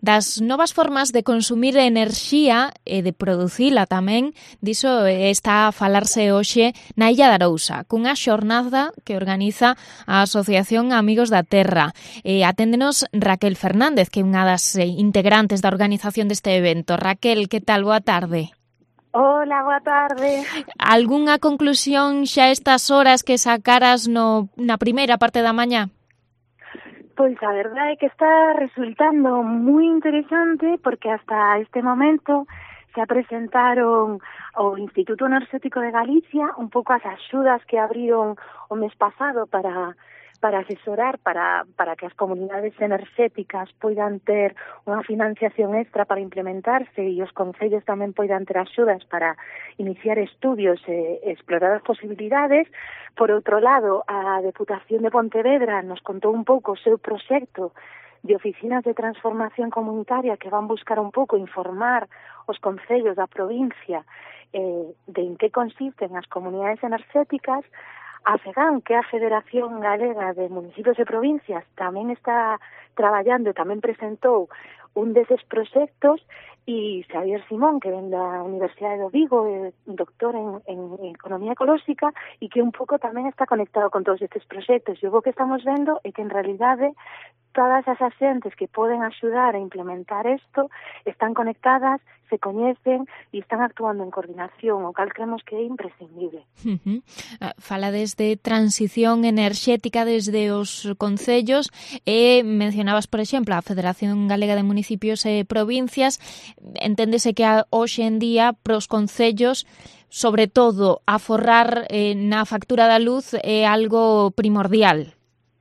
das novas formas de consumir enerxía e de producila tamén. Diso está a falarse hoxe na Illa de Arousa, cunha xornada que organiza a Asociación Amigos da Terra. Aténdenos Raquel Fernández, que é unha das integrantes da organización deste evento. Raquel, que tal? Boa tarde. Hola, boa tarde. Algúnha conclusión xa estas horas que sacaras na primeira parte da mañá? Pois a verdade é que está resultando moi interesante porque hasta este momento se presentaron ao Instituto Enerxético de Galicia un pouco as axudas que abriron o mes pasado para asesorar, para que as comunidades enerxéticas poidan ter unha financiación extra para implementarse e os concellos tamén poidan ter axudas para iniciar estudios e explorar as posibilidades. Por outro lado, a Deputación de Pontevedra nos contou un pouco o seu proxecto de oficinas de transformación comunitaria que van buscar un pouco informar os concellos da provincia de en que consisten as comunidades enerxéticas. A FEGAN, que é a Federación Galega de Municipios e Provincias, tamén está traballando e tamén presentou un deses proxectos, e Xavier Simón, que ven da Universidade do Vigo, é doctor en Economía Ecolóxica, e que un pouco tamén está conectado con todos estes proxectos. E o que estamos vendo é que, en realidade, todas as axentes que poden axudar a implementar isto están conectadas, se coñecen e están actuando en coordinación, o cal creemos que é imprescindible. Fala desde transición enerxética desde os concellos e mencionabas, por exemplo, a Federación Galega de Municipios e Provincias. Enténdese que hoxe en día pros concellos, sobre todo, aforrar na factura da luz é algo primordial.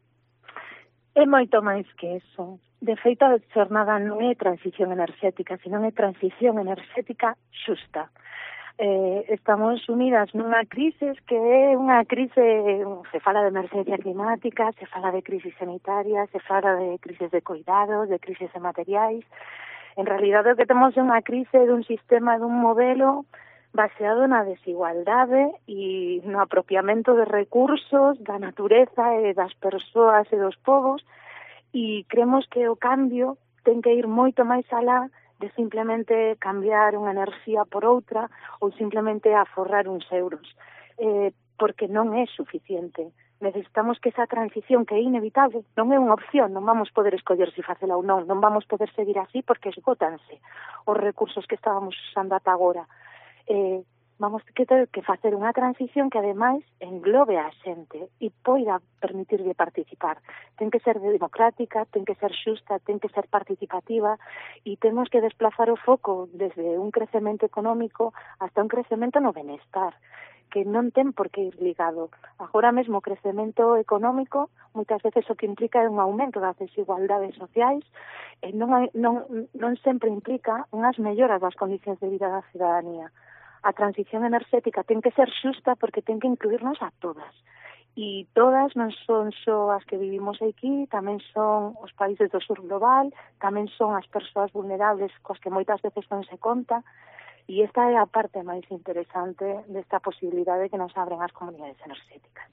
É moito máis que eso. De feito, a xornada non é transición enerxética, senón é transición enerxética xusta. Estamos unidas nunha crise que é unha crise, se fala de emergencia climática, se fala de crisis sanitaria, se fala de crisis de cuidados, de crisis de materiais. En realidade, o que temos é unha crise dun sistema, dun modelo baseado na desigualdade e no apropiamento de recursos da natureza e das persoas e dos povos, e creemos que o cambio ten que ir moito máis alá de simplemente cambiar unha enerxía por outra ou simplemente aforrar uns euros, porque non é suficiente. Necesitamos que esa transición, que é inevitable, non é unha opción, non vamos poder escoller se facela ou non vamos poder seguir así porque esgótanse os recursos que estábamos usando ata agora. Vamos que ter que facer unha transición que ademais englobe a xente e poida permitirlle participar. Ten que ser democrática, ten que ser xusta, ten que ser participativa, e temos que desplazar o foco desde un crecemento económico hasta un crecemento no benestar, que non ten por que ir ligado. Agora mesmo o crecemento económico moitas veces o que implica é un aumento das desigualdades sociais e non sempre implica unhas melloras das condicións de vida da cidadanía. A transición enerxética ten que ser xusta porque ten que incluirnos a todas. E todas non son só as que vivimos aquí, tamén son os países do sur global, tamén son as persoas vulnerables coas que moitas veces non se conta, e esta é a parte máis interesante desta posibilidade que nos abren as comunidades enerxéticas.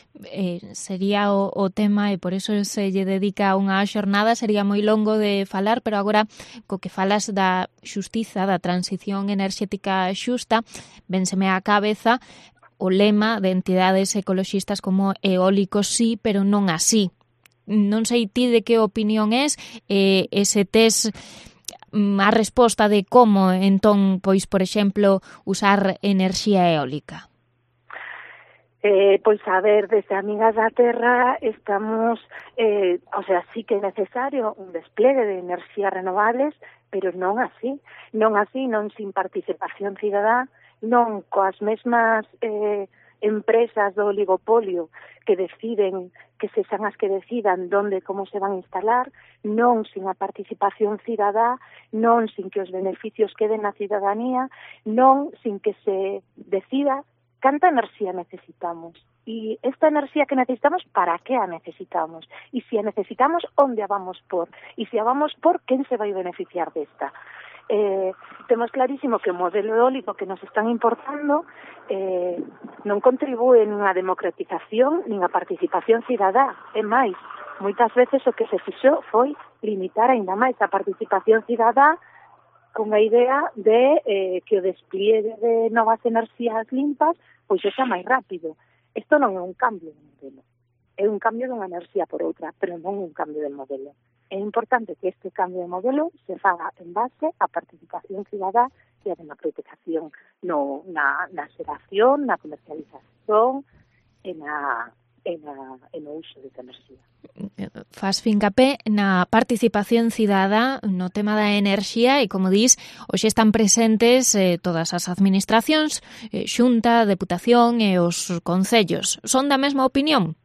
Sería o tema, e por eso se lle dedica unha xornada. Sería moi longo de falar, pero agora co que falas da xustiza, da transición enerxética xusta, vénseme á cabeza o lema de entidades ecoloxistas como eólicos sí, pero non así. Non sei ti de que opinión es, e se tes a resposta de como, entón, pois, por exemplo, usar enerxía eólica. Pois a ver, desde Amigas da Terra estamos, sí que é necesario un desplegue de enerxías renovables, pero non así, non sin participación cidadá, non coas mesmas empresas do oligopolio que deciden, que sexan as que decidan donde e como se van a instalar, non sin a participación cidadá, non sin que os beneficios queden na cidadanía, non sin que se decida canta enerxía necesitamos. E esta enerxía que necesitamos, para que a necesitamos? E se a necesitamos, onde a vamos por? E se a vamos por, quen se vai beneficiar desta? Temos clarísimo que o modelo eólico que nos están importando non contribúe nunha democratización nin a participación cidadá. É máis, moitas veces o que se fixo foi limitar aínda máis a participación cidadá con a idea de que o despliegue de novas enerxías limpas pois sexa máis rápido. Isto non é un cambio de modelo, é un cambio dunha enerxía por outra, pero non un cambio de modelo. É importante que este cambio de modelo se faga en base á participación cidadá e a democratización na xeración, na comercialización e no uso desta enerxía. Fas fincapé na participación cidadá no tema da enerxía e, como dís, hoxe están presentes todas as administracións, Xunta, Deputación e os concellos. Son da mesma opinión?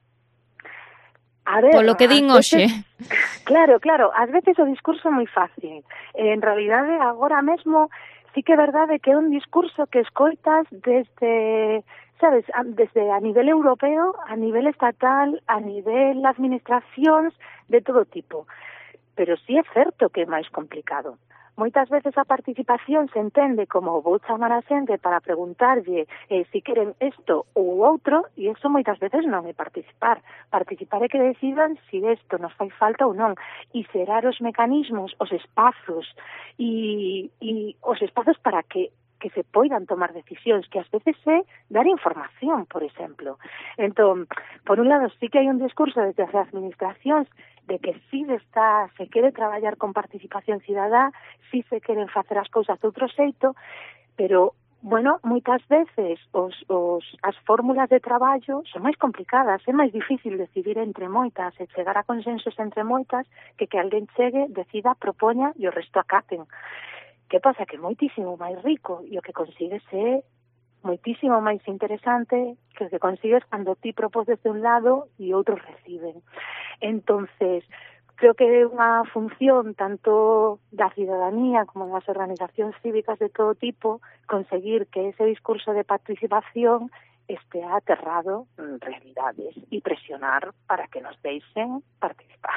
A ver, polo que din hoxe. Claro, ás veces o discurso é moi fácil. En realidade, agora mesmo, sí que é verdade que é un discurso que escoitas desde, sabes, desde a nivel europeo, a nivel estatal, a nivel administracións, de todo tipo. Pero sí é certo que é máis complicado. Moitas veces a participación se entende como vou chamar a xente para preguntarlle se queren isto ou outro, e iso moitas veces non é participar. Participar é que decidan se isto nos fai falta ou non, e xerar os mecanismos, os espazos, e os espazos para que se poidan tomar decisións, que ás veces é dar información, por exemplo. Entón, por un lado, sí que hai un discurso desde as administracións de que si se quere traballar con participación cidadá, si se queren facer as cousas de outro xeito, pero, bueno, moitas veces as fórmulas de traballo son máis complicadas, é máis difícil decidir entre moitas e chegar a consensos entre moitas que alguén chegue, decida, propoña e o resto acaten. Que pasa? Que é moitísimo máis rico e o que consigues é moitísimo máis interesante que o que consigues cando ti propós desde un lado e outros reciben. Entonces, creo que é unha función tanto da cidadanía como das organizacións cívicas de todo tipo conseguir que ese discurso de participación estea aterrado en realidades e presionar para que nos deixen participar.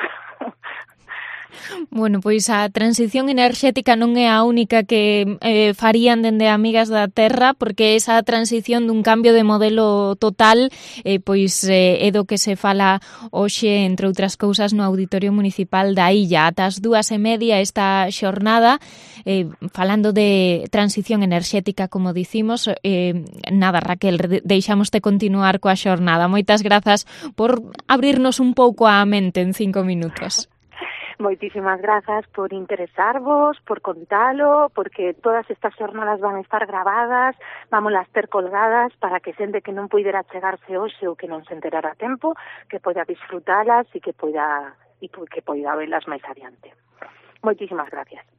Bueno, pois a transición enerxética non é a única que farían dende Amigas da Terra, porque esa transición dun cambio de modelo total pois é do que se fala hoxe, entre outras cousas, no Auditorio Municipal da Illa. Ata as 2:30 esta xornada, falando de transición enerxética, como dicimos. Nada, Raquel, deixámoste continuar coa xornada. Moitas grazas por abrirnos un pouco a mente en 5 minutos. Moitísimas grazas por interesarvos, por contalo, porque todas estas xornadas van a estar gravadas, vámolas ter colgadas para que xente que non puidera chegarse hoxe ou que non se enterara a tempo, que poida disfrutalas e que poida velas máis adiante. Moitísimas gracias.